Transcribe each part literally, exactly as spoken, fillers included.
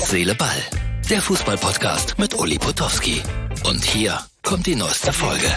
Herz, Seele, Ball. Der Fußball-Podcast mit Uli Potowski. Und hier kommt die neueste Folge.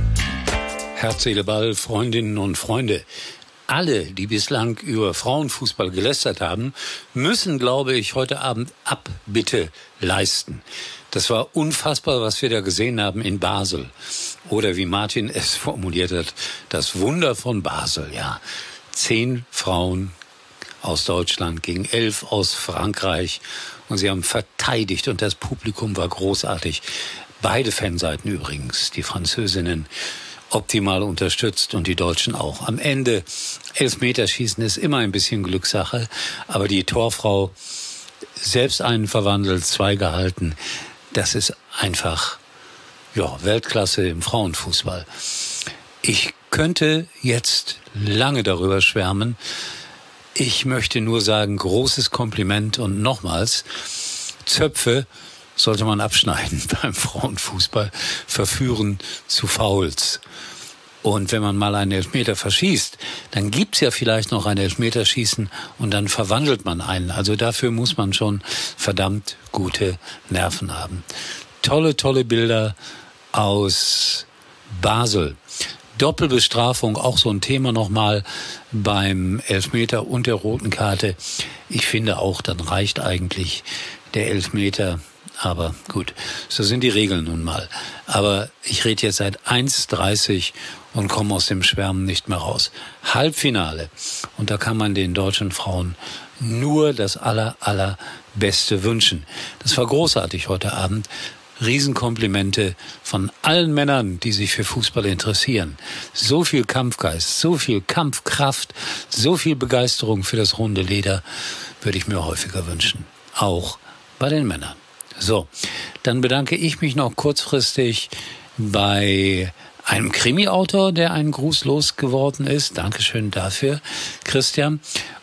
Herz, Seele, Ball, Freundinnen und Freunde. Alle, die bislang über Frauenfußball gelästert haben, müssen, glaube ich, heute Abend Abbitte leisten. Das war unfassbar, was wir da gesehen haben in Basel. Oder wie Martin es formuliert hat, das Wunder von Basel, ja. Zehn Frauen aus Deutschland gegen elf aus Frankreich. Und sie haben verteidigt und das Publikum war großartig. Beide Fanseiten übrigens, die Französinnen optimal unterstützt und die Deutschen auch. Am Ende Elfmeterschießen ist immer ein bisschen Glückssache, aber die Torfrau selbst einen verwandelt, zwei gehalten. Das ist einfach ja, Weltklasse im Frauenfußball. Ich könnte jetzt lange darüber schwärmen. Ich möchte nur sagen, großes Kompliment und nochmals, Zöpfe sollte man abschneiden beim Frauenfußball, verführen zu Fouls. Und wenn man mal einen Elfmeter verschießt, dann gibt's ja vielleicht noch ein Elfmeterschießen und dann verwandelt man einen. Also dafür muss man schon verdammt gute Nerven haben. Tolle, tolle Bilder aus Basel. Doppelbestrafung, auch so ein Thema nochmal beim Elfmeter und der roten Karte. Ich finde auch, dann reicht eigentlich der Elfmeter. Aber gut, so sind die Regeln nun mal. Aber ich rede jetzt seit eins dreißig und komme aus dem Schwärmen nicht mehr raus. Halbfinale. Und da kann man den deutschen Frauen nur das aller, allerbeste wünschen. Das war großartig heute Abend. Riesenkomplimente von allen Männern, die sich für Fußball interessieren. So viel Kampfgeist, so viel Kampfkraft, so viel Begeisterung für das runde Leder würde ich mir häufiger wünschen. Auch bei den Männern. So, dann bedanke ich mich noch kurzfristig bei einem Krimi-Autor, der einen Gruß losgeworden ist. Dankeschön dafür, Christian.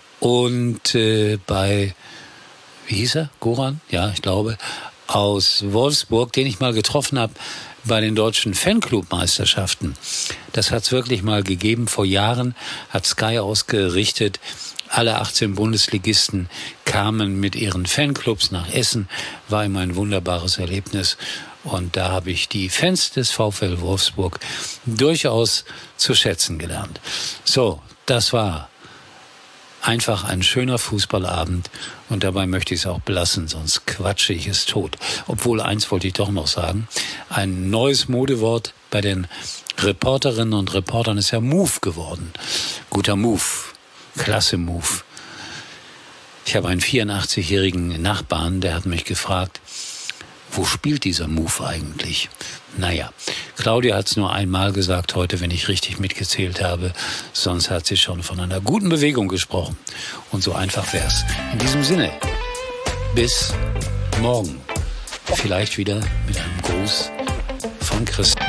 Und äh, bei, wie hieß er? Goran? Ja, ich glaube, aus Wolfsburg, den ich mal getroffen habe bei den deutschen Fanclub-Meisterschaften. Das hat's wirklich mal gegeben. Vor Jahren hat Sky ausgerichtet. Alle achtzehn Bundesligisten kamen mit ihren Fanclubs nach Essen. War immer ein wunderbares Erlebnis. Und da habe ich die Fans des VfL Wolfsburg durchaus zu schätzen gelernt. So, das war einfach ein schöner Fußballabend. Und dabei möchte ich es auch belassen, sonst quatsche ich es tot. Obwohl, eins wollte ich doch noch sagen. Ein neues Modewort bei den Reporterinnen und Reportern ist ja Move geworden. Guter Move. Klasse Move. Ich habe einen vierundachtzigjährigen Nachbarn, der hat mich gefragt, wo spielt dieser Move eigentlich? Naja, Claudia hat es nur einmal gesagt heute, wenn ich richtig mitgezählt habe. Sonst hat sie schon von einer guten Bewegung gesprochen. Und so einfach wär's. In diesem Sinne, bis morgen. Vielleicht wieder mit einem Gruß von Christian.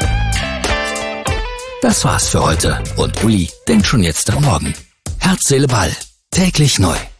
Das war's für heute. Und Uli denkt schon jetzt am Morgen. Herz, Seele, Ball. Täglich neu.